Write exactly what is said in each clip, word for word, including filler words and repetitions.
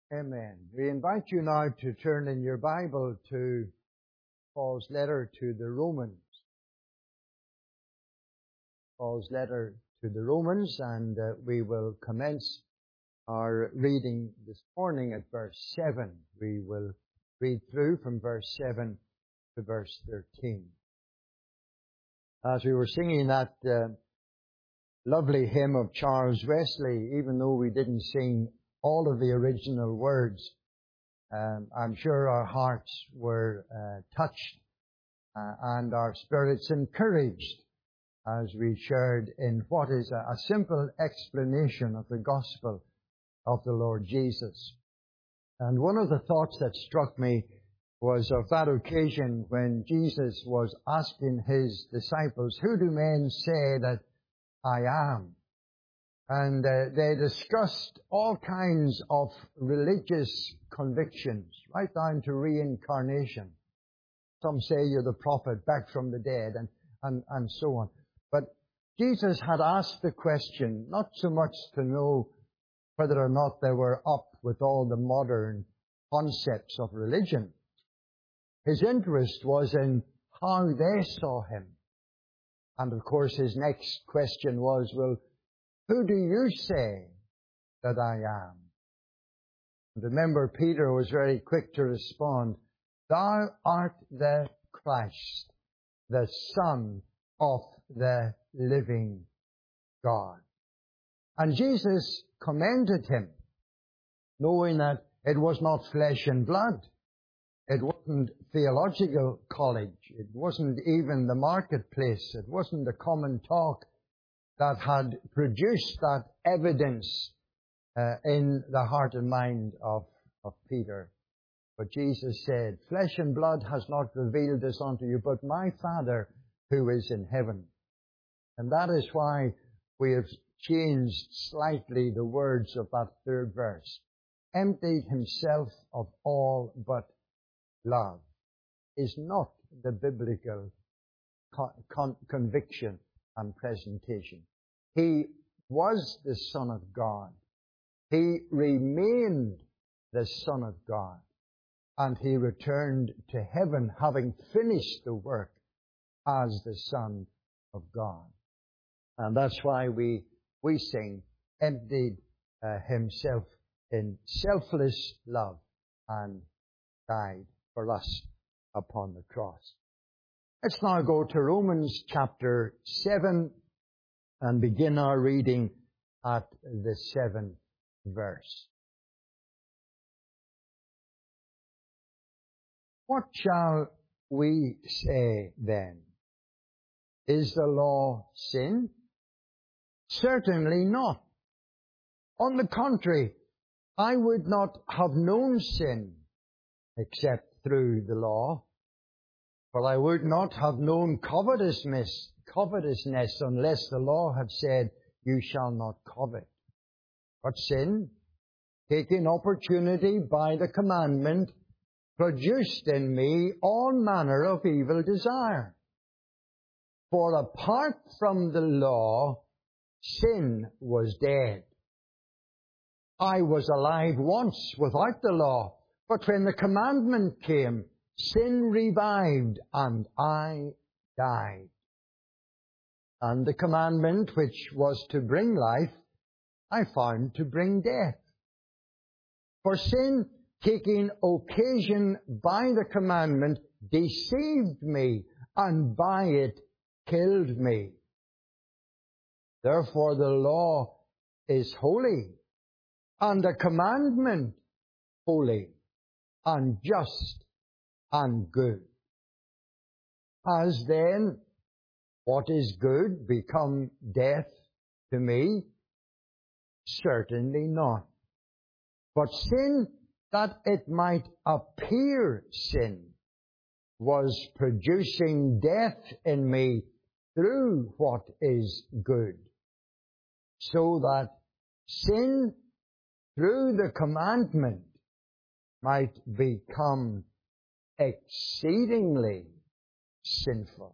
Amen. We invite you now to turn in your Bible to Paul's letter to the Romans. Paul's letter to the Romans, and uh, we will commence our reading this morning at verse seven. We will read through from verse seven to verse thirteen. As we were singing that uh, lovely hymn of Charles Wesley, even though we didn't sing all of the original words, um, I'm sure our hearts were uh, touched uh, and our spirits encouraged as we shared in what is a, a simple explanation of the gospel of the Lord Jesus. And one of the thoughts that struck me was of that occasion when Jesus was asking his disciples, "Who do men say that I am?" And uh, they discussed all kinds of religious convictions, right down to reincarnation. Some say you're the prophet back from the dead, and, and, and so on. But Jesus had asked the question, not so much to know whether or not they were up with all the modern concepts of religion. His interest was in how they saw him. And of course his next question was, well, who do you say that I am? And remember, Peter was very quick to respond, "Thou art the Christ, the Son of the living God." And Jesus commended him, knowing that it was not flesh and blood. It wasn't theological college. It wasn't even the marketplace. It wasn't the common talk that had produced that evidence uh, in the heart and mind of, of Peter. But Jesus said, "Flesh and blood has not revealed this unto you, but my Father who is in heaven." And that is why we have changed slightly the words of that third verse. "Emptied himself of all but love" is not the biblical con- con- conviction and presentation. He was the Son of God. He remained the Son of God. And he returned to heaven having finished the work as the Son of God. And that's why we, we sing, "Emptied uh, himself in selfless love and died for us upon the cross." Let's now go to Romans chapter seven and begin our reading at the seventh verse. "What shall we say then? Is the law sin? Certainly not. On the contrary, I would not have known sin except through the law. For I would not have known covetousness, covetousness unless the law had said, you shall not covet. But sin, taking opportunity by the commandment, produced in me all manner of evil desire. For apart from the law, sin was dead. I was alive once without the law, but when the commandment came, sin revived, and I died. And the commandment which was to bring life, I found to bring death. For sin, taking occasion by the commandment, deceived me, and by it killed me. Therefore the law is holy, and the commandment holy, and just, and good. Has then what is good become death to me? Certainly not. But sin, that it might appear sin, was producing death in me through what is good, so that sin through the commandment might become exceedingly sinful.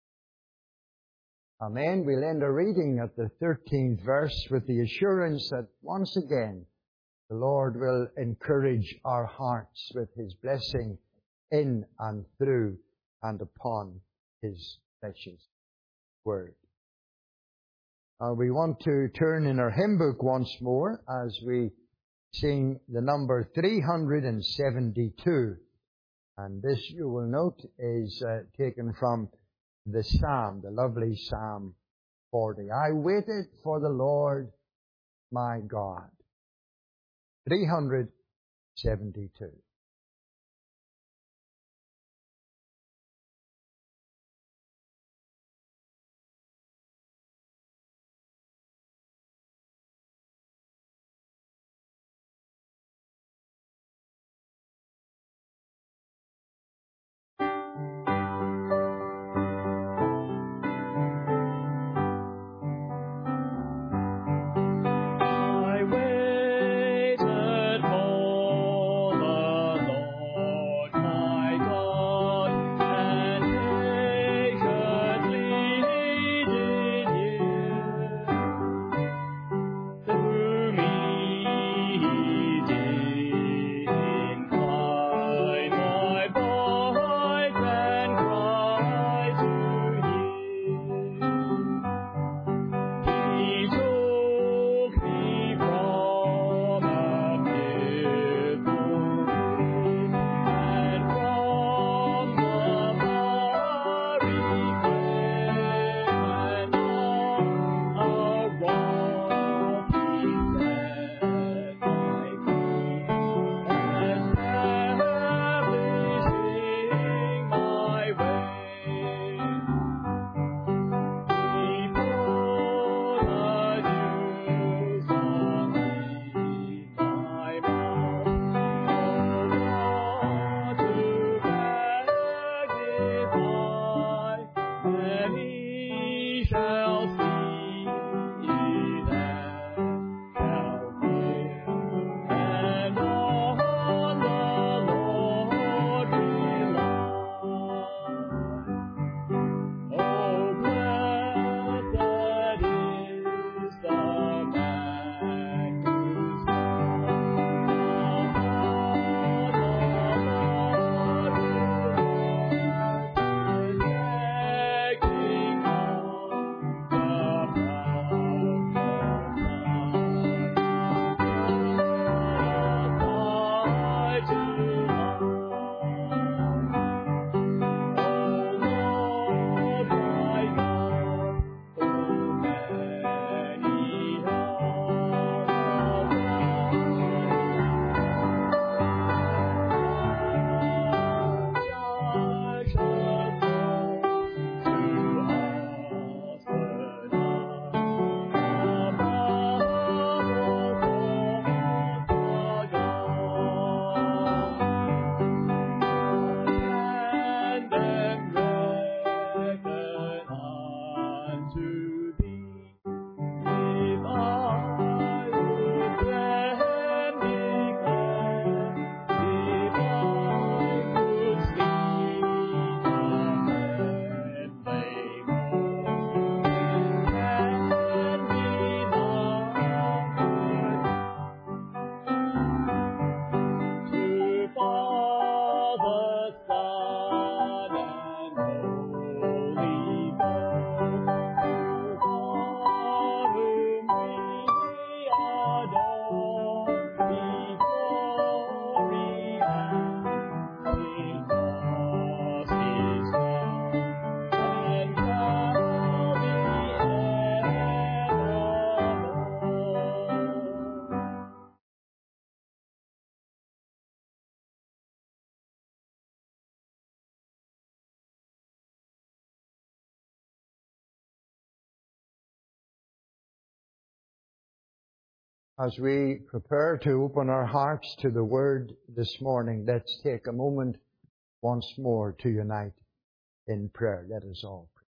Amen. We'll end our reading at the thirteenth verse with the assurance that once again the Lord will encourage our hearts with His blessing in and through and upon His precious Word. Uh, we want to turn in our hymn book once more as we sing the number three hundred seventy-two. And this, you will note, is uh, taken from the Psalm, the lovely Psalm forty. I waited for the Lord my God. three hundred seventy-two. As we prepare to open our hearts to the Word this morning, let's take a moment once more to unite in prayer. Let us all pray.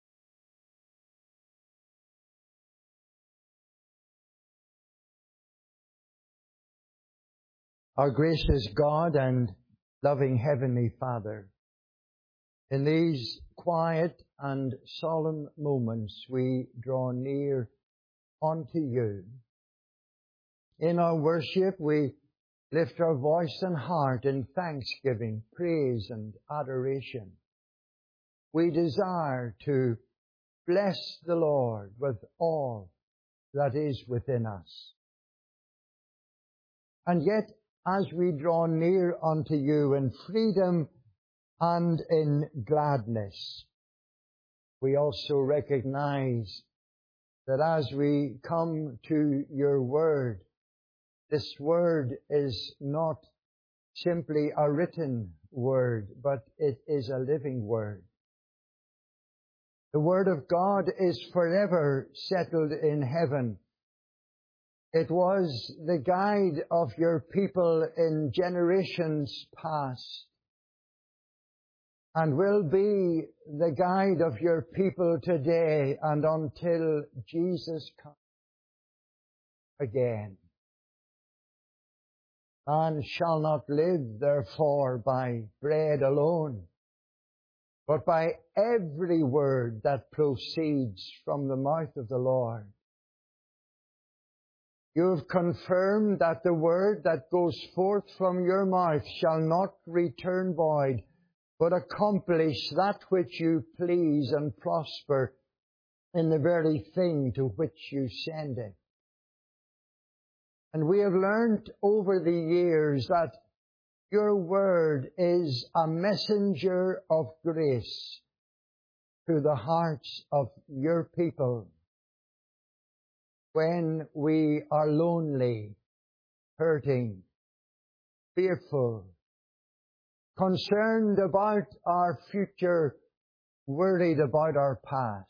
Our gracious God and loving Heavenly Father, in these quiet and solemn moments we draw near unto you, In our worship, we lift our voice and heart in thanksgiving, praise, and adoration. We desire to bless the Lord with all that is within us. And yet, as we draw near unto you in freedom and in gladness, we also recognize that as we come to your word, this word is not simply a written word, but it is a living word. The word of God is forever settled in heaven. It was the guide of your people in generations past, and will be the guide of your people today and until Jesus comes again. Man shall not live, therefore, by bread alone, but by every word that proceeds from the mouth of the Lord. You have confirmed that the word that goes forth from your mouth shall not return void, but accomplish that which you please and prosper in the very thing to which you send it. And we have learned over the years that your word is a messenger of grace to the hearts of your people when we are lonely, hurting, fearful, concerned about our future, worried about our past.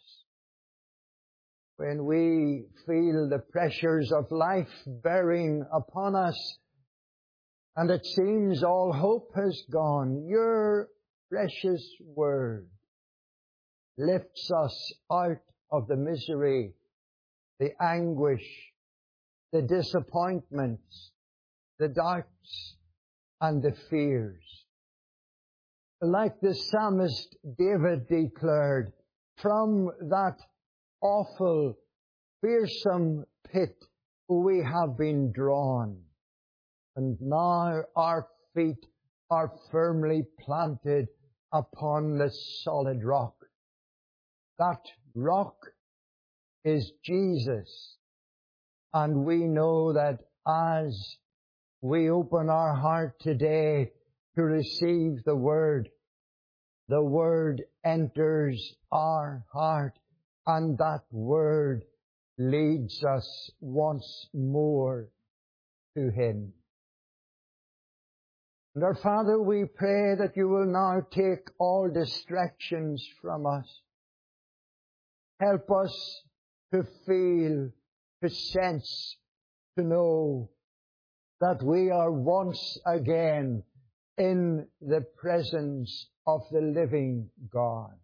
When we feel the pressures of life bearing upon us and it seems all hope has gone, your precious word lifts us out of the misery, the anguish, the disappointments, the doubts, and the fears. Like the psalmist David declared, from that awful, fearsome pit we have been drawn, and now our feet are firmly planted upon the solid rock. That rock is Jesus, and we know that as we open our heart today to receive the Word, the Word enters our heart, and that Word leads us once more to Him. And our Father, we pray that you will now take all distractions from us. Help us to feel, to sense, to know that we are once again in the presence of the living God.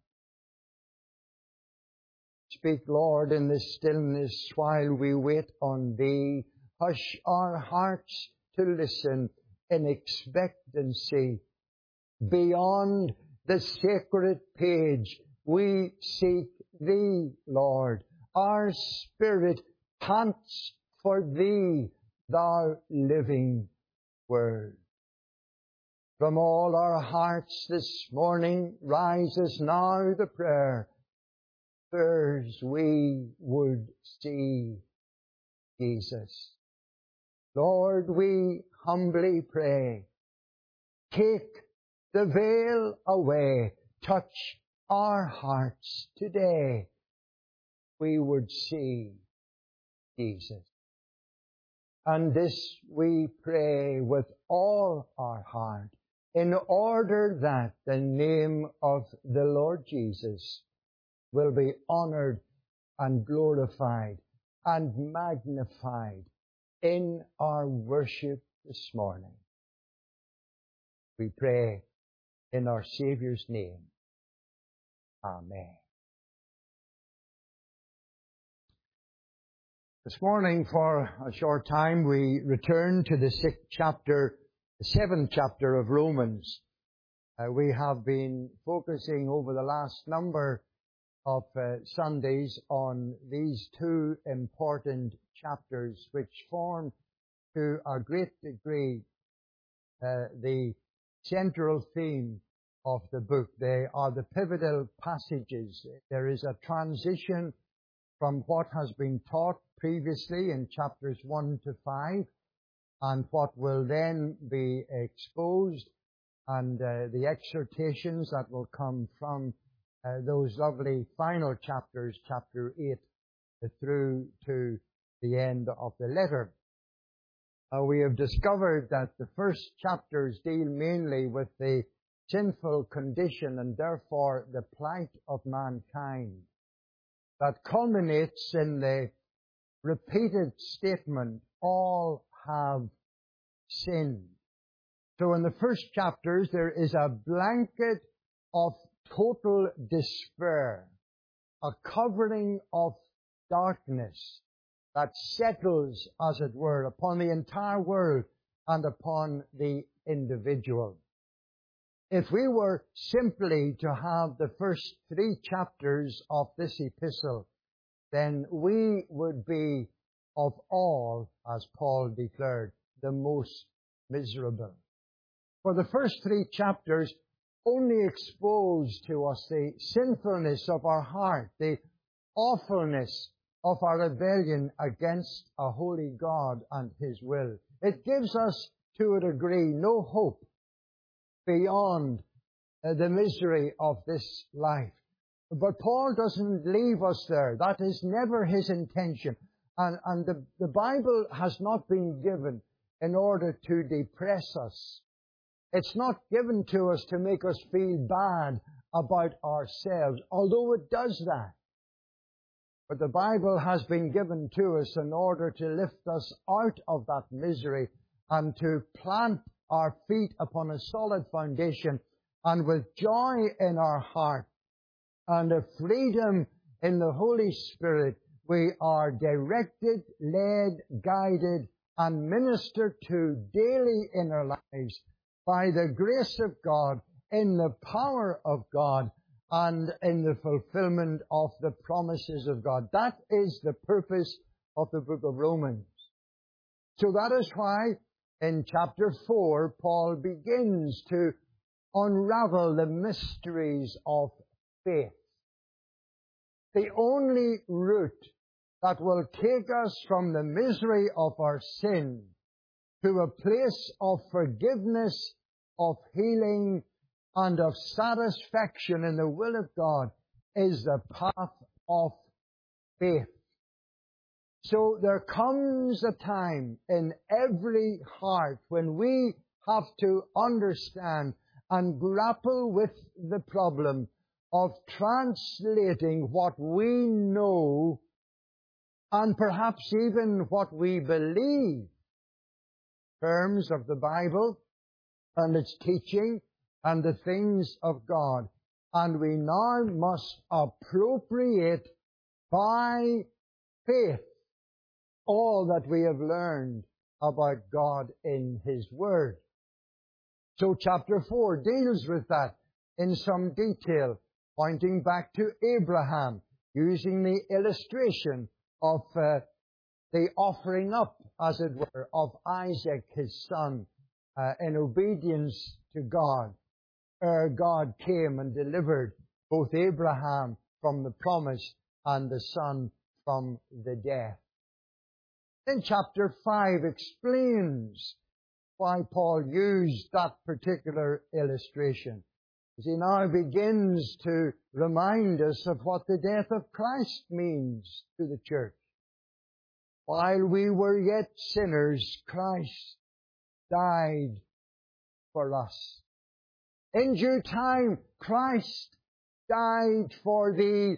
Speak, Lord, in the stillness while we wait on Thee. Hush our hearts to listen in expectancy. Beyond the sacred page, we seek Thee, Lord. Our spirit pants for Thee, Thou living Word. From all our hearts this morning rises now the prayer, first we would see Jesus. Lord, we humbly pray, take the veil away, touch our hearts today. We would see Jesus. And this we pray with all our heart, in order that the name of the Lord Jesus will be honored and glorified and magnified in our worship this morning. We pray in our Savior's name. Amen. This morning, for a short time, we return to the sixth chapter, the seventh chapter of Romans. Uh, we have been focusing over the last number of uh, Sundays on these two important chapters which form to a great degree uh, the central theme of the book. They are the pivotal passages. There is a transition from what has been taught previously in chapters one to five and what will then be exposed, and uh, the exhortations that will come from uh, those lovely final chapters, chapter eight, uh, through to the end of the letter. Uh, we have discovered that the first chapters deal mainly with the sinful condition and therefore the plight of mankind. That culminates in the repeated statement, all have sinned. So in the first chapters there is a blanket of total despair, a covering of darkness that settles, as it were, upon the entire world and upon the individual. If we were simply to have the first three chapters of this epistle, then we would be, of all, as Paul declared, the most miserable. For the first three chapters only expose to us the sinfulness of our heart, the awfulness of our rebellion against a holy God and His will. It gives us, to a degree, no hope beyond uh, the misery of this life. But Paul doesn't leave us there. That is never his intention. And, and the, the Bible has not been given in order to depress us. It's not given to us to make us feel bad about ourselves, although it does that. But the Bible has been given to us in order to lift us out of that misery and to plant our feet upon a solid foundation, and with joy in our heart and a freedom in the Holy Spirit, we are directed, led, guided, and ministered to daily in our lives by the grace of God, in the power of God, and in the fulfillment of the promises of God. That is the purpose of the book of Romans. So that is why in chapter four, Paul begins to unravel the mysteries of faith. The only route that will take us from the misery of our sin to a place of forgiveness, of healing, and of satisfaction in the will of God is the path of faith. So there comes a time in every heart when we have to understand and grapple with the problem of translating what we know and perhaps even what we believe, terms of the Bible and its teaching and the things of God. And we now must appropriate by faith all that we have learned about God in His Word. So chapter four deals with that in some detail, pointing back to Abraham, using the illustration of uh, the offering up, as it were, of Isaac, his son, uh, in obedience to God. Ere God came and delivered both Abraham from the promise and the son from the death. Then chapter five explains why Paul used that particular illustration, as he now begins to remind us of what the death of Christ means to the church. While we were yet sinners, Christ died for us. In due time, Christ died for the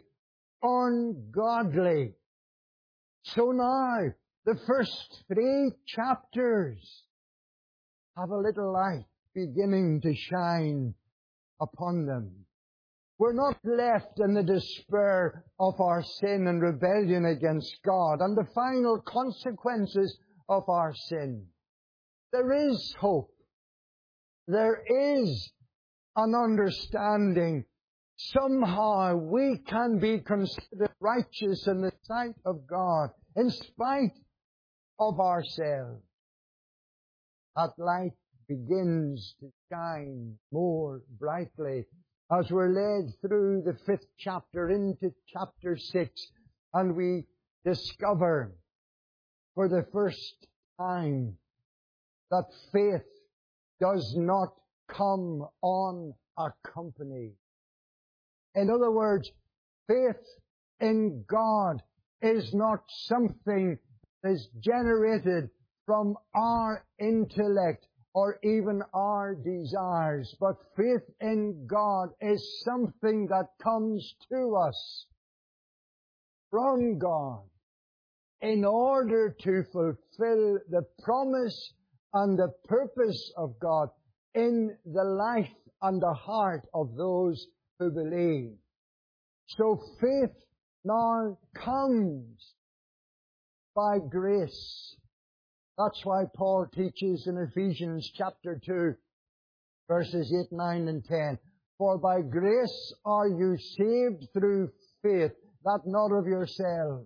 ungodly. So now, the first three chapters have a little light beginning to shine upon them. We're not left in the despair of our sin and rebellion against God and the final consequences of our sin. There is hope. There is an understanding. Somehow we can be considered righteous in the sight of God in spite of ourselves. that light begins to shine more brightly as we're led through the fifth chapter into chapter six, and we discover for the first time that faith does not come unaccompanied. In other words, faith in God is not something that is generated from our intellect or even our desires, but faith in God is something that comes to us from God in order to fulfill the promise and the purpose of God in the life and the heart of those who believe. So faith now comes by grace. That's why Paul teaches in Ephesians chapter two, verses eight, nine, and ten. For by grace are you saved through faith, that not of yourselves.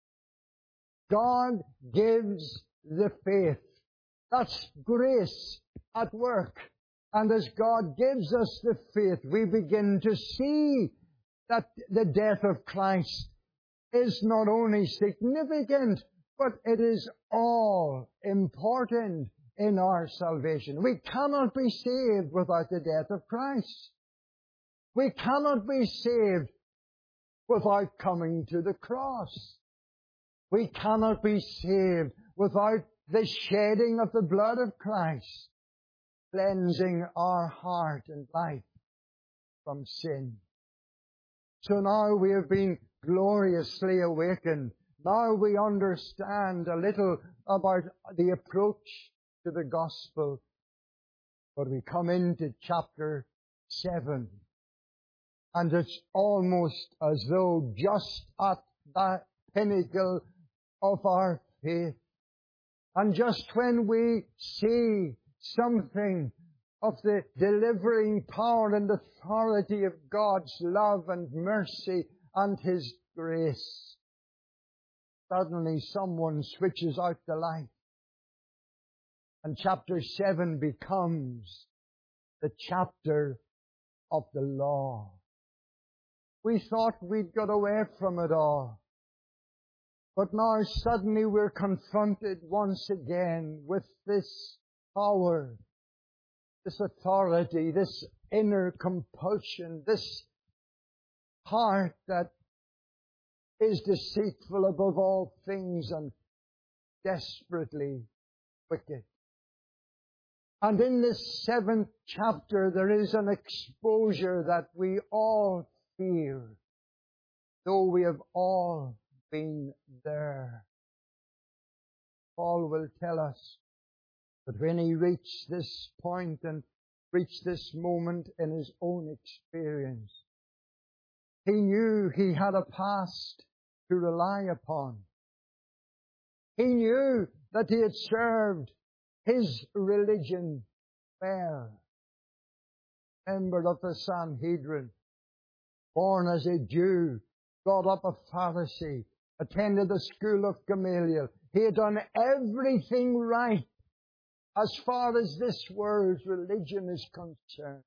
God gives the faith. That's grace at work. And as God gives us the faith, we begin to see that the death of Christ is not only significant, but it is all important in our salvation. We cannot be saved without the death of Christ. We cannot be saved without coming to the cross. We cannot be saved without the shedding of the blood of Christ, cleansing our heart and life from sin. So now we have been gloriously awakened. Now we understand a little about the approach to the gospel. But we come into chapter seven, and it's almost as though just at that pinnacle of our faith, and just when we see something of the delivering power and authority of God's love and mercy and His grace, suddenly someone switches out the light, and chapter seven becomes the chapter of the law. We thought we'd got away from it all. But now suddenly we're confronted once again with this power, this authority, this inner compulsion, this heart that is deceitful above all things and desperately wicked. And in this seventh chapter there is an exposure that we all fear, though we have all been there. Paul will tell us that when he reached this point and reached this moment in his own experience, he knew he had a past to rely upon. He knew that he had served his religion well. Member of the Sanhedrin, born as a Jew, brought up a Pharisee, attended the school of Gamaliel. He had done everything right as far as this world's religion is concerned.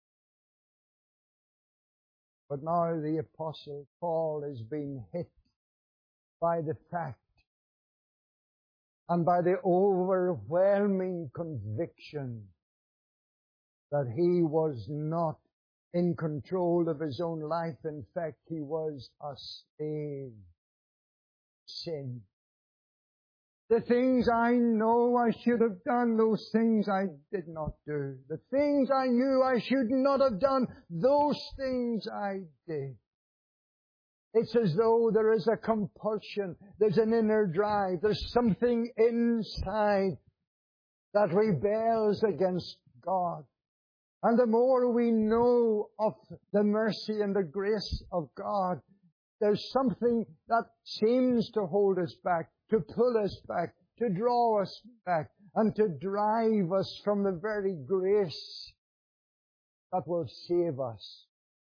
But now the Apostle Paul is being hit by the fact and by the overwhelming conviction that he was not in control of his own life. In fact, he was a slave to sin. The things I know I should have done, those things I did not do. The things I knew I should not have done, those things I did. It's as though there is a compulsion, there's an inner drive, there's something inside that rebels against God. And the more we know of the mercy and the grace of God, there's something that seems to hold us back, to pull us back, to draw us back, and to drive us from the very grace that will save us.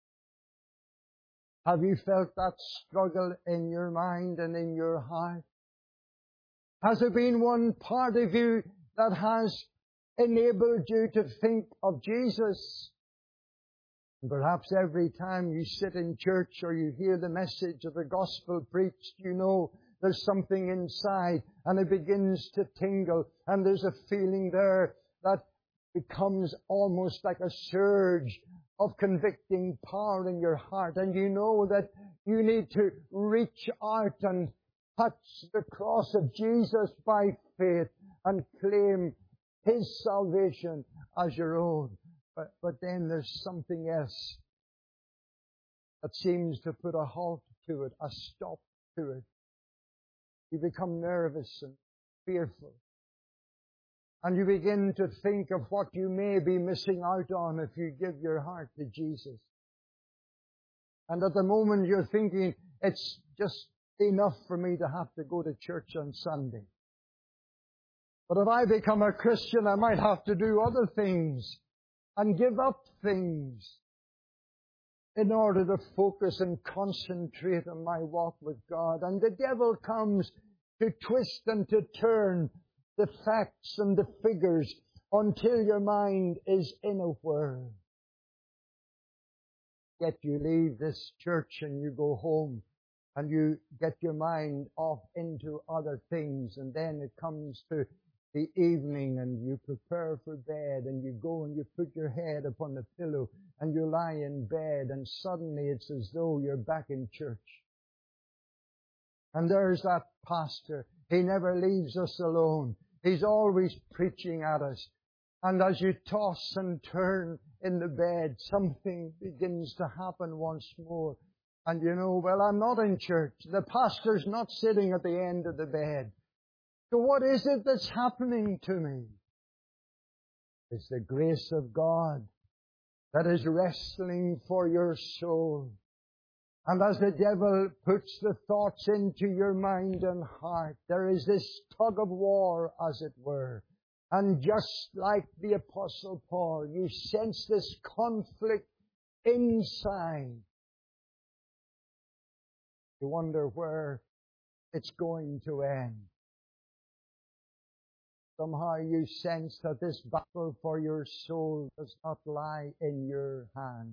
Have you felt that struggle in your mind and in your heart? Has there been one part of you that has enabled you to think of Jesus. And perhaps every time you sit in church or you hear the message of the gospel preached, you know there's something inside and it begins to tingle, and there's a feeling there that becomes almost like a surge of convicting power in your heart, and you know that you need to reach out and touch the cross of Jesus by faith and claim His salvation as your own. But, but then there's something else that seems to put a halt to it, a stop to it. You become nervous and fearful. And you begin to think of what you may be missing out on if you give your heart to Jesus. And at the moment you're thinking, it's just enough for me to have to go to church on Sunday. But if I become a Christian, I might have to do other things and give up things in order to focus and concentrate on my walk with God. And the devil comes to twist and to turn the facts and the figures until your mind is in a whirl. Yet you leave this church and you go home and you get your mind off into other things, and then it comes to the evening and you prepare for bed and you go and you put your head upon the pillow and you lie in bed, and suddenly it's as though you're back in church. And there's that pastor. He never leaves us alone. He's always preaching at us. And as you toss and turn in the bed, something begins to happen once more. And you know, well, I'm not in church. The pastor's not sitting at the end of the bed. So what is it that's happening to me? It's the grace of God that is wrestling for your soul. And as the devil puts the thoughts into your mind and heart, there is this tug of war, as it were. And just like the Apostle Paul, you sense this conflict inside. You wonder where it's going to end. Somehow you sense that this battle for your soul does not lie in your hand.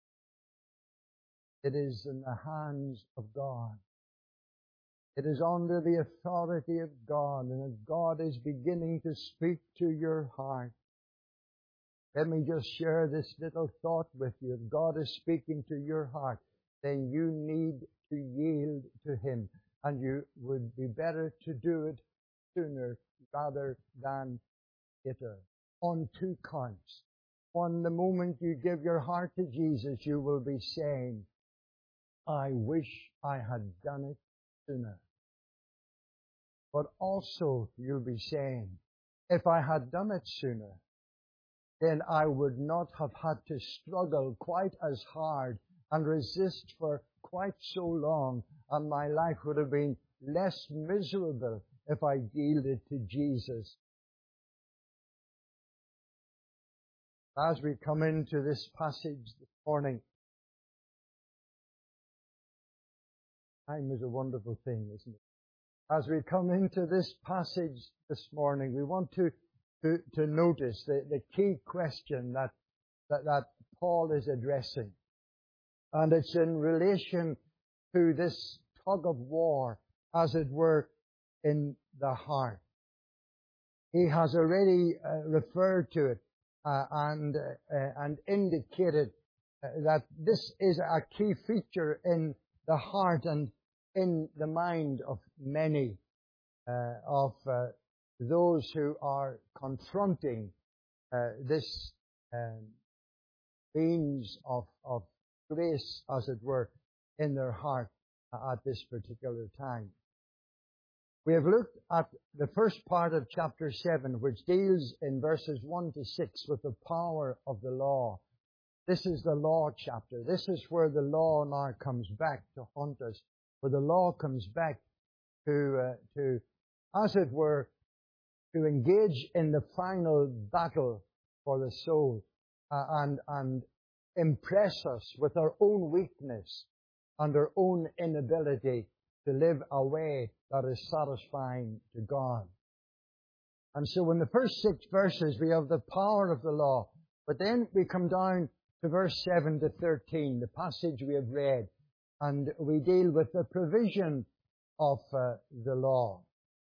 It is in the hands of God. It is under the authority of God, and if God is beginning to speak to your heart, let me just share this little thought with you. If God is speaking to your heart, then you need to yield to Him, and you would be better to do it sooner rather than later. On two counts. On the moment you give your heart to Jesus, you will be saying, I wish I had done it sooner. But also you'll be saying, if I had done it sooner, then I would not have had to struggle quite as hard and resist for quite so long, and my life would have been less miserable if I yielded to Jesus. As we come into this passage this morning, time is a wonderful thing, isn't it? As we come into this passage this morning, we want to, to, to notice the, the key question that, that, that Paul is addressing. And it's in relation to this tug of war, as it were, in the heart. He has already uh, referred to it uh, and, uh, and indicated uh, that this is a key feature in the heart and in the mind of many uh, of uh, those who are confronting uh, this um, means of, of grace, as it were, in their heart uh, at this particular time. We have looked at the first part of chapter seven, which deals in verses one to six with the power of the law. This is the law chapter. This is where the law now comes back to haunt us, where the law comes back to, uh, to, as it were, to engage in the final battle for the soul uh, and, and impress us with our own weakness and our own inability to live a way that is satisfying to God. And so in the first six verses, we have the power of the law. But then we come down to verse seven to thirteen, the passage we have read, and we deal with the provision of uh, the law.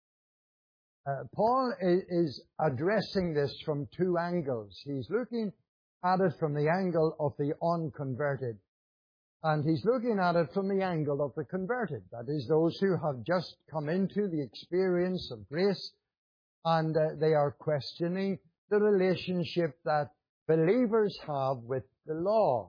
Uh, Paul is, is addressing this from two angles. He's looking at it from the angle of the unconverted, and he's looking at it from the angle of the converted. That is, those who have just come into the experience of grace, and uh, they are questioning the relationship that believers have with the law.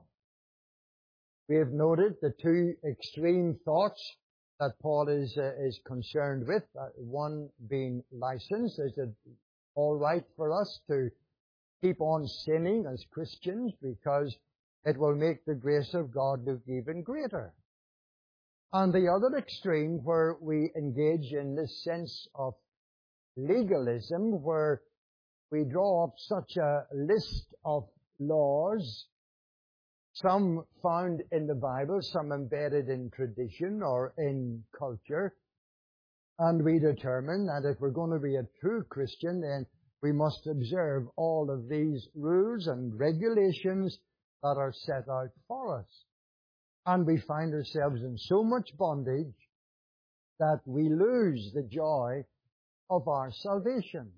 We have noted the two extreme thoughts that Paul is uh, is concerned with. Uh, one being license. Is it all right for us to keep on sinning as Christians because it will make the grace of God look even greater? And the other extreme, where we engage in this sense of legalism, where we draw up such a list of laws, some found in the Bible, some embedded in tradition or in culture, and we determine that if we're going to be a true Christian, then we must observe all of these rules and regulations that are set out for us. And we find ourselves in so much bondage that we lose the joy of our salvation.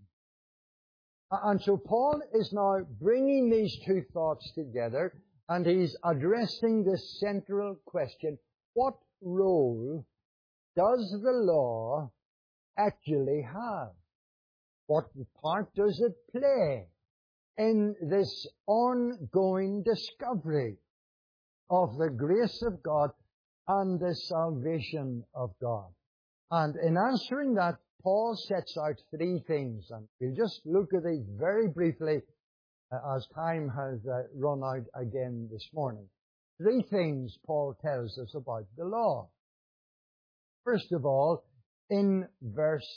And so Paul is now bringing these two thoughts together, and he's addressing this central question: what role does the law actually have? What part does it play in this ongoing discovery of the grace of God and the salvation of God? And in answering that, Paul sets out three things, and we'll just look at these very briefly uh, as time has uh, run out again this morning. Three things Paul tells us about the law. First of all, in verse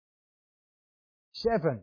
seven,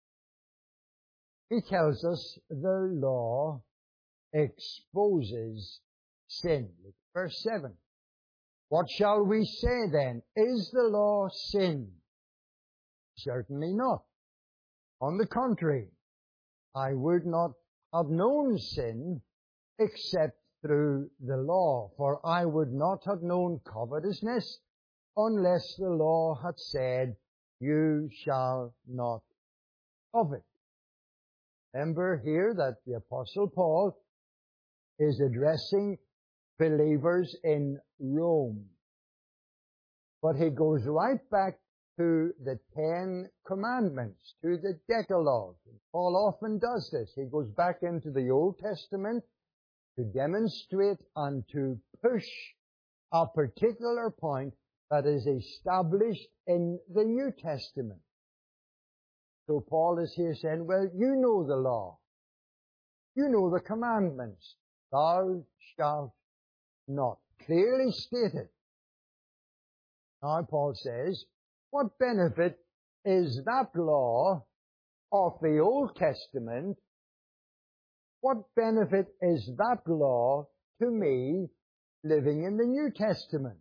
he tells us the law exposes sin. Verse seven. What shall we say then? Is the law sin? Certainly not. On the contrary, I would not have known sin except through the law, for I would not have known covetousness unless the law had said, you shall not covet. Remember here that the Apostle Paul is addressing believers in Rome. But he goes right back to the Ten Commandments, to the Decalogue. Paul often does this. He goes back into the Old Testament to demonstrate and to push a particular point that is established in the New Testament. So Paul is here saying, well, you know the law. You know the commandments. Thou shalt not. Clearly stated. Now Paul says, what benefit is that law of the Old Testament? What benefit is that law to me living in the New Testament?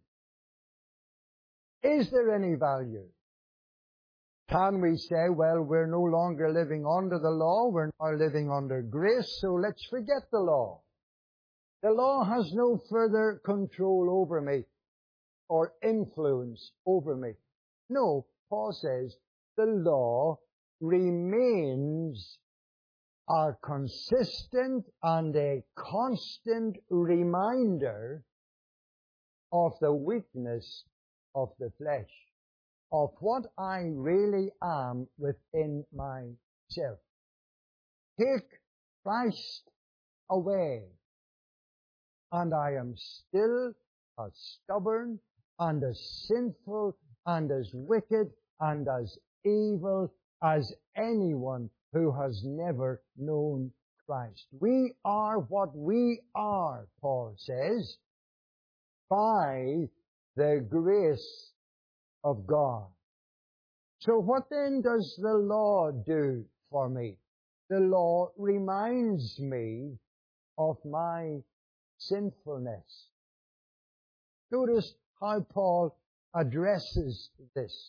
Is there any value? Can we say, well, we're no longer living under the law, we're now living under grace, so let's forget the law. The law has no further control over me or influence over me. No, Paul says the law remains a consistent and a constant reminder of the weakness of the flesh, of what I really am within myself. Take Christ away, and I am still as stubborn and as sinful and as wicked and as evil as anyone who has never known Christ. We are what we are, Paul says, by the grace of God. So what then does the law do for me? The law reminds me of my sinfulness. Notice how Paul addresses this.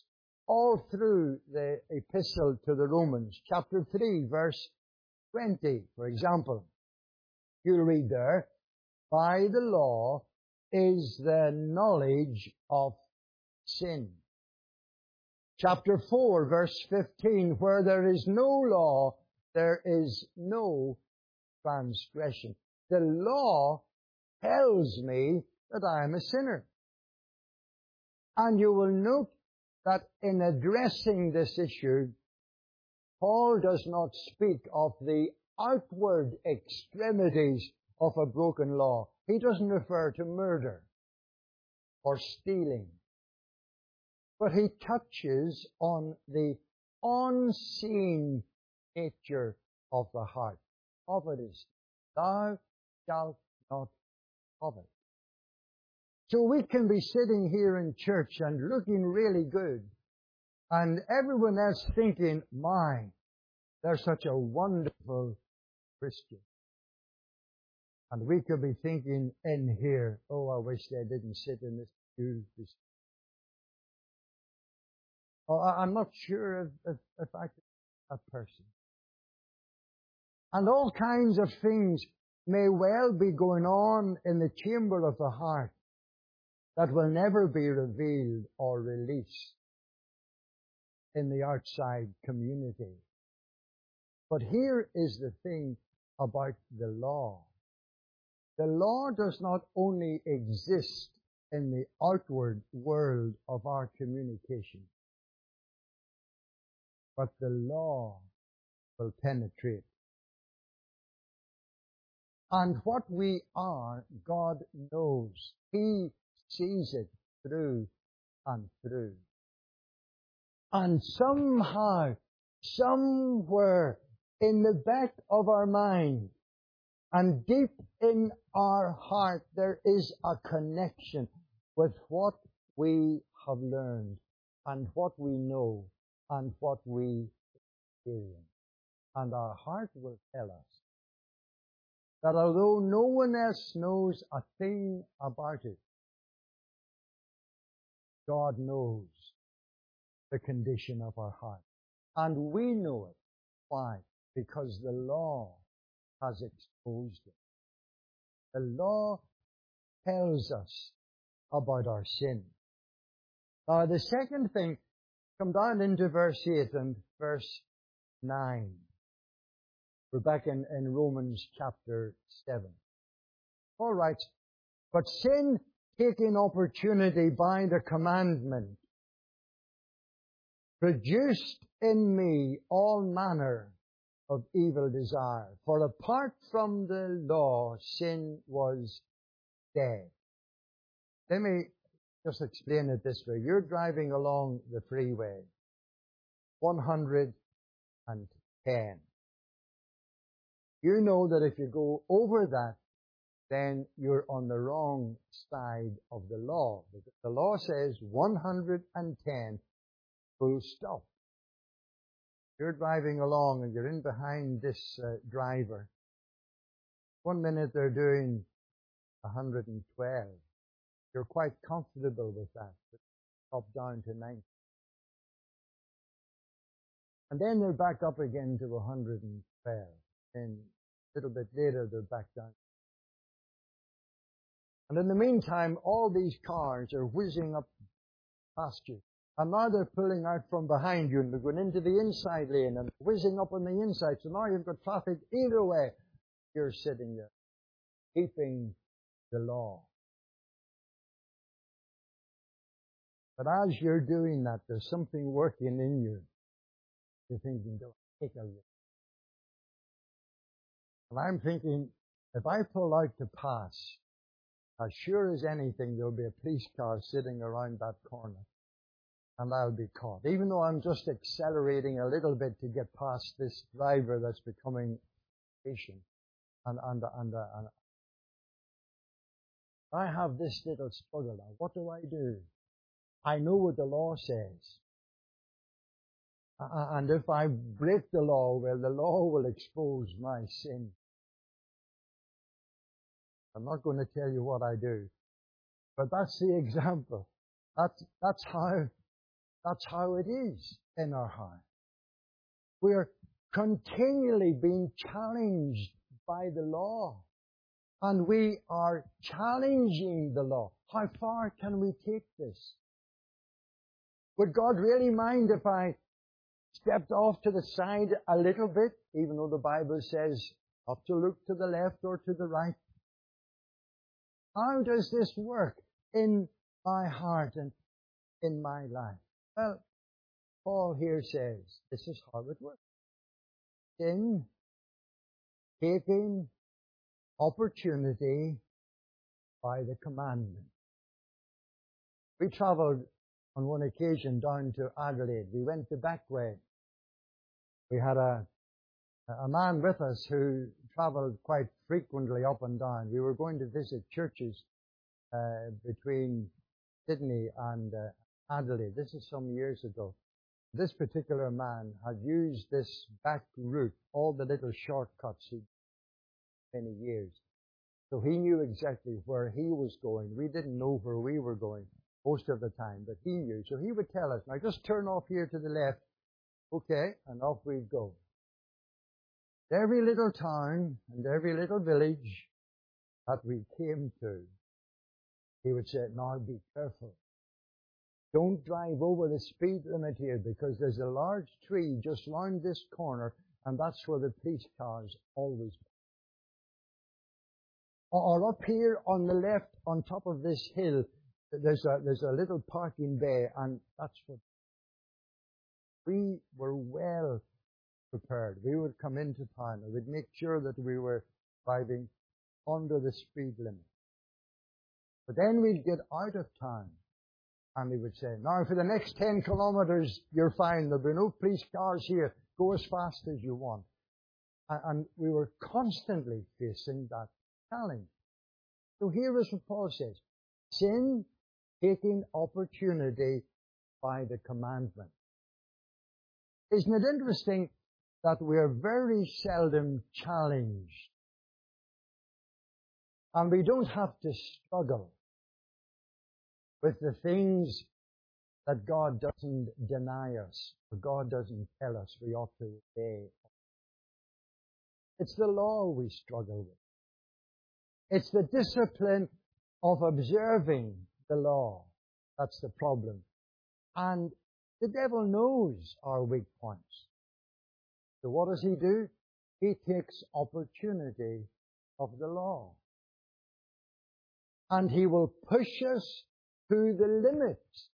all through the epistle to the Romans, chapter three, verse twenty, for example. You read there, by the law is the knowledge of sin. Chapter four, verse fifteen, where there is no law, there is no transgression. The law tells me that I am a sinner. And you will note that in addressing this issue, Paul does not speak of the outward extremities of a broken law. He doesn't refer to murder or stealing. But he touches on the unseen nature of the heart. Covetous. Thou shalt not covet. So we can be sitting here in church and looking really good, and everyone else thinking, my, they're such a wonderful Christian. And we could be thinking in here, oh, I wish they didn't sit in this pew. Oh, I'm not sure if, if, if I could be that person. And all kinds of things may well be going on in the chamber of the heart that will never be revealed or released in the outside community. But here is the thing about the law. The law does not only exist in the outward world of our communication, but the law will penetrate. And what we are, God knows. He sees it through and through. And somehow, somewhere in the back of our mind and deep in our heart, there is a connection with what we have learned and what we know and what we experience. And our heart will tell us that although no one else knows a thing about it, God knows the condition of our heart. And we know it. Why? Because the law has exposed it. The law tells us about our sin. Now, the second thing, come down into verse eight and verse nine. We're back in, in Romans chapter seven. All right. But sin, taking opportunity by the commandment, produced in me all manner of evil desire. For apart from the law, sin was dead. Let me just explain it this way. You're driving along the freeway, one hundred ten. You know that if you go over that, then you're on the wrong side of the law. Because the law says one hundred ten, full stop. You're driving along and you're in behind this uh, driver. One minute they're doing one hundred twelve. You're quite comfortable with that. But drop down to ninety. And then they're back up again to one hundred twelve. And a little bit later they're back down. And in the meantime, all these cars are whizzing up past you. And now they're pulling out from behind you and they're going into the inside lane and whizzing up on the inside. So now you've got traffic either way. You're sitting there, keeping the law. But as you're doing that, there's something working in you. You're thinking, don't take a risk. And I'm thinking, if I pull out to pass, as sure as anything, there'll be a police car sitting around that corner. And I'll be caught. Even though I'm just accelerating a little bit to get past this driver that's becoming patient. And, and, and, and I have this little struggle now. What do I do? I know what the law says. And if I break the law, well, the law will expose my sin. I'm not going to tell you what I do. But that's the example. That's, that's how That's how it is in our heart. We are continually being challenged by the law. And we are challenging the law. How far can we take this? Would God really mind if I stepped off to the side a little bit, even though the Bible says not to look to the left or to the right? How does this work in my heart and in my life? Well, Paul here says this is how it works. Sin, taking opportunity by the commandment. We travelled on one occasion down to Adelaide. We went the back way. We had a, a man with us who travelled quite frequently up and down. We were going to visit churches uh, between Sydney and uh, Adelaide. This is some years ago. This particular man had used this back route, all the little shortcuts he many years. So he knew exactly where he was going. We didn't know where we were going most of the time, but he knew. So he would tell us, now just turn off here to the left. Okay, and off we'd go. Every little town and every little village that we came to, he would say, now be careful. Don't drive over the speed limit here because there's a large tree just round this corner and that's where the police cars always go. Or up here on the left, on top of this hill, there's a, there's a little parking bay, and that's what we were well prepared. We would come into town and we'd make sure that we were driving under the speed limit. But then we'd get out of town, and they would say, now for the next ten kilometers, you're fine. There'll be no police cars here. Go as fast as you want. And we were constantly facing that challenge. So here is what Paul says. Sin, taking opportunity by the commandment. Isn't it interesting that we are very seldom challenged? And we don't have to struggle with the things that God doesn't deny us, or God doesn't tell us we ought to obey. It's the law we struggle with. It's the discipline of observing the law. That's the problem. And the devil knows our weak points. So what does he do? He takes opportunity of the law. And he will push us to the limits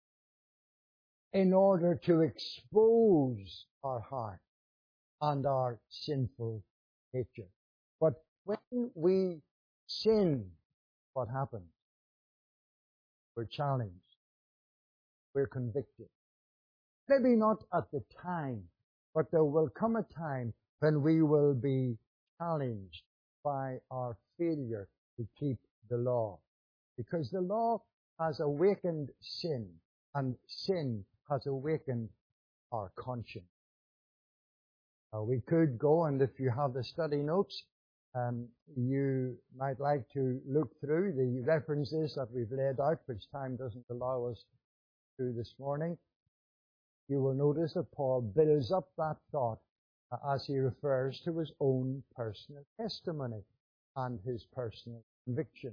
in order to expose our heart and our sinful nature. But when we sin, what happens? We're challenged. We're convicted. Maybe not at the time, but there will come a time when we will be challenged by our failure to keep the law. Because the law has awakened sin, and sin has awakened our conscience. Uh, we could go, and if you have the study notes, um, you might like to look through the references that we've laid out, which time doesn't allow us to this morning. You will notice that Paul builds up that thought uh, as he refers to his own personal testimony and his personal conviction.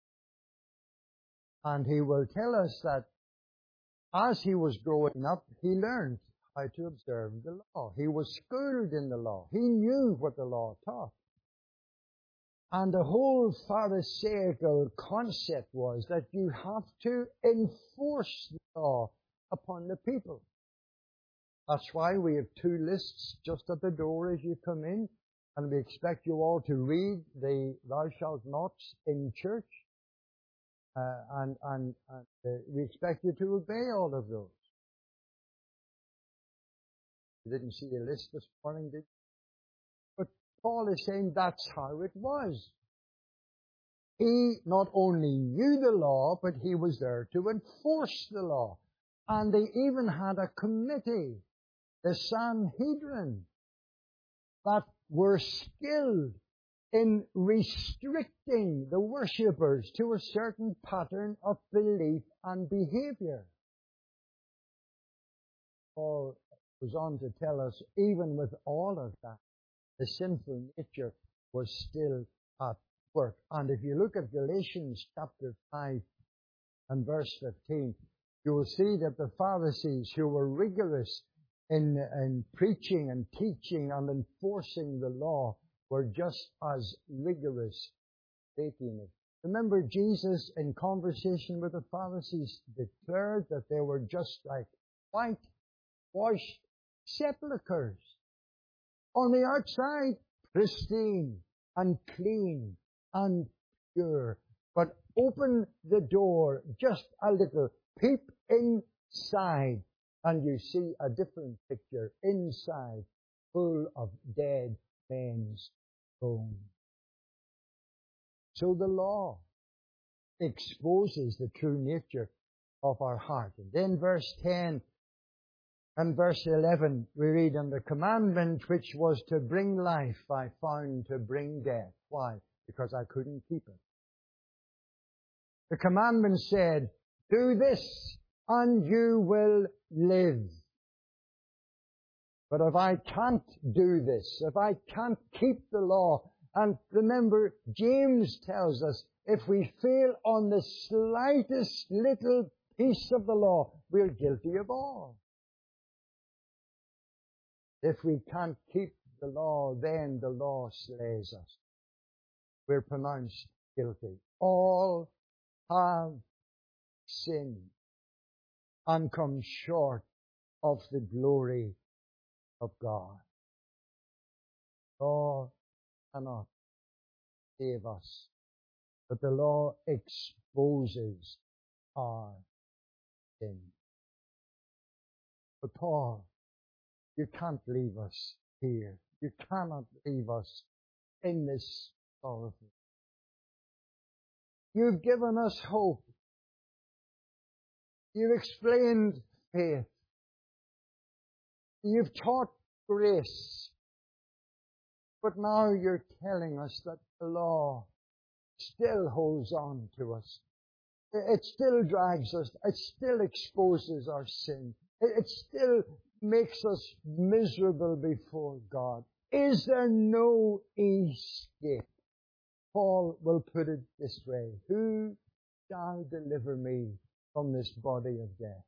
And he will tell us that as he was growing up, he learned how to observe the law. He was schooled in the law. He knew what the law taught. And the whole Pharisaical concept was that you have to enforce the law upon the people. That's why we have two lists just at the door as you come in, and we expect you all to read the thou shalt nots in church, uh, and, and, and uh, we expect you to obey all of those. You didn't see the list this morning, did you? But Paul is saying that's how it was. He not only knew the law, but he was there to enforce the law. And they even had a committee, the Sanhedrin, that were skilled in restricting the worshippers to a certain pattern of belief and behavior. Paul goes on to tell us, even with all of that, the sinful nature was still at work. And if you look at Galatians chapter five and verse fifteen, you will see that the Pharisees, who were rigorous in, in preaching and teaching and enforcing the law, were just as rigorous breaking it. Remember, Jesus, in conversation with the Pharisees, declared that they were just like whitewashed sepulchres. On the outside, pristine and clean and pure. But open the door just a little, peep inside, and you see a different picture inside, full of dead men's bones. So the law exposes the true nature of our heart. And then verse ten and verse eleven, we read, "And the commandment which was to bring life I found to bring death." Why? Because I couldn't keep it. The commandment said, "Do this and you will live." But if I can't do this, if I can't keep the law, and remember, James tells us, if we fail on the slightest little piece of the law, we're guilty of all. If we can't keep the law, then the law slays us. We're pronounced guilty. All have sinned and come short of the glory of God. Law cannot save us, but the law exposes our sin. But Paul, you can't leave us here. You cannot leave us in this sorrowful. You've given us hope. You've explained faith. You've taught grace. But now you're telling us that the law still holds on to us. It still drags us. It still exposes our sin. It still makes us miserable before God. Is there no escape? Paul will put it this way: who shall deliver me from this body of death?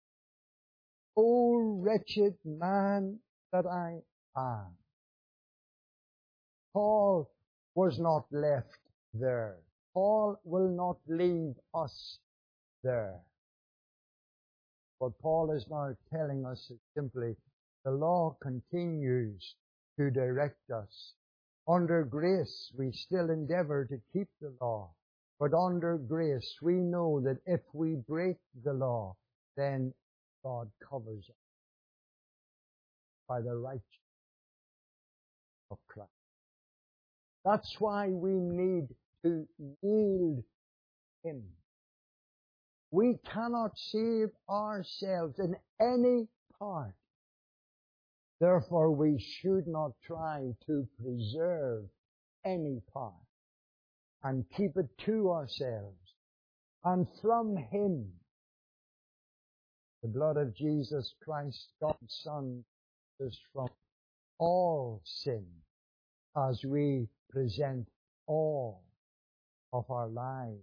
O wretched man that I am. Paul was not left there. Paul will not leave us there. What Paul is now telling us is simply, the law continues to direct us. Under grace, we still endeavor to keep the law. But under grace, we know that if we break the law, then God covers us by the righteousness of Christ. That's why we need to yield Him. We cannot save ourselves in any part. Therefore, we should not try to preserve any part and keep it to ourselves. And from Him, the blood of Jesus Christ, God's Son, is from all sin as we present all of our lives.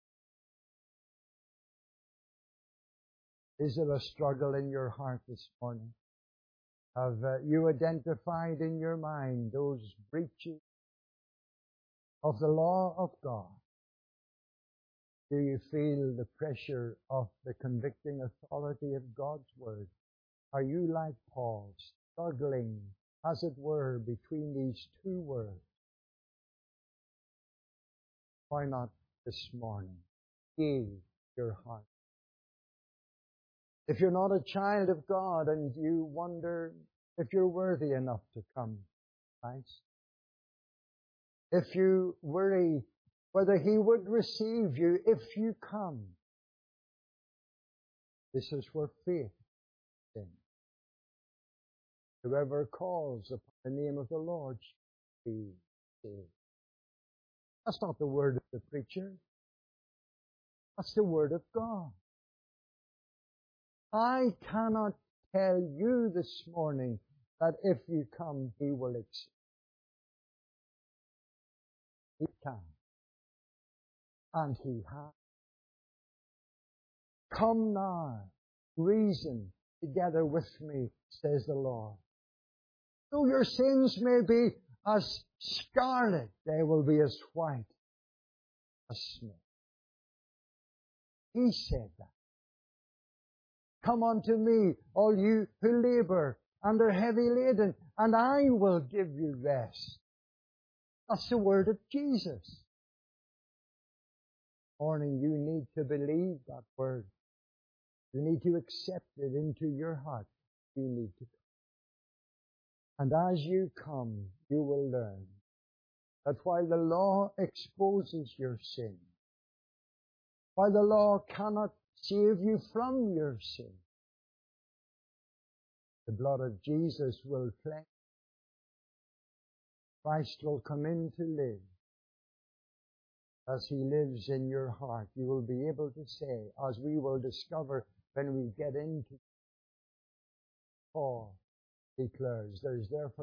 Is there a struggle in your heart this morning? Have uh, you identified in your mind those breaches of the law of God? Do you feel the pressure of the convicting authority of God's Word? Are you like Paul, struggling, as it were, between these two words? Why not this morning give your heart? If you're not a child of God and you wonder if you're worthy enough to come to Christ, if you worry whether He would receive you if you come, this is where faith is. Whoever calls upon the name of the Lord shall be saved. That's not the word of the preacher. That's the word of God. I cannot tell you this morning that if you come, He will accept. He can. And He has. Come now, reason together with me, says the Lord. Though your sins may be as scarlet, they will be as white as snow. He said that. Come unto me, all you who labor and are heavy laden, and I will give you rest. That's the word of Jesus. This morning, you need to believe that word. You need to accept it into your heart. You need to come. And as you come, you will learn that while the law exposes your sin, while the law cannot save you from your sin, the blood of Jesus will cleanse. Christ will come in to live. As He lives in your heart, you will be able to say, as we will discover when we get into Paul declares, there is therefore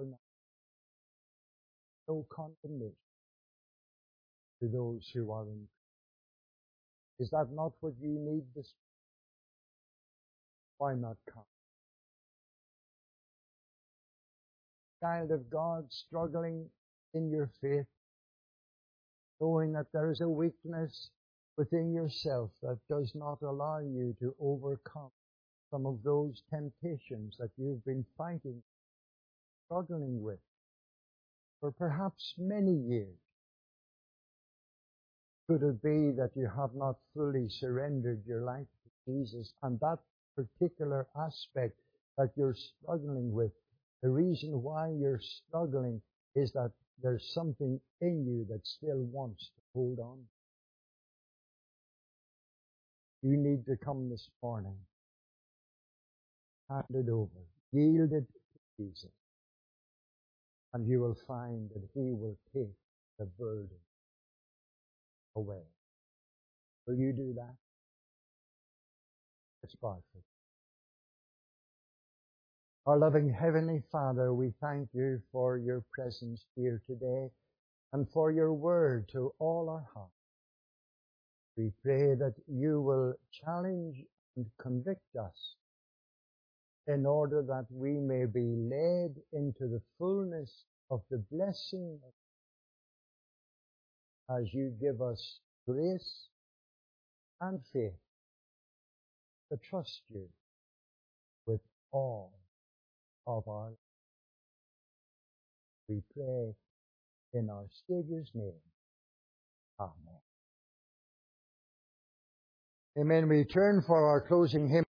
no condemnation to those who are in Christ. Is that not what you need this morning? Why not come? Child of God, struggling in your faith, knowing that there is a weakness within yourself that does not allow you to overcome some of those temptations that you've been fighting, struggling with for perhaps many years. Could it be that you have not fully surrendered your life to Jesus, and that particular aspect that you're struggling with, the reason why you're struggling is that there's something in you that still wants to hold on? You need to come this morning, hand it over, yield it to Jesus, and you will find that He will take the burden away. Will you do that? Let's bow for it. Our loving Heavenly Father, we thank you for your presence here today and for your word to all our hearts. We pray that you will challenge and convict us in order that we may be led into the fullness of the blessing as you give us grace and faith to trust you with all of our life. We pray in our Savior's name. Amen. Amen. We turn for our closing hymn.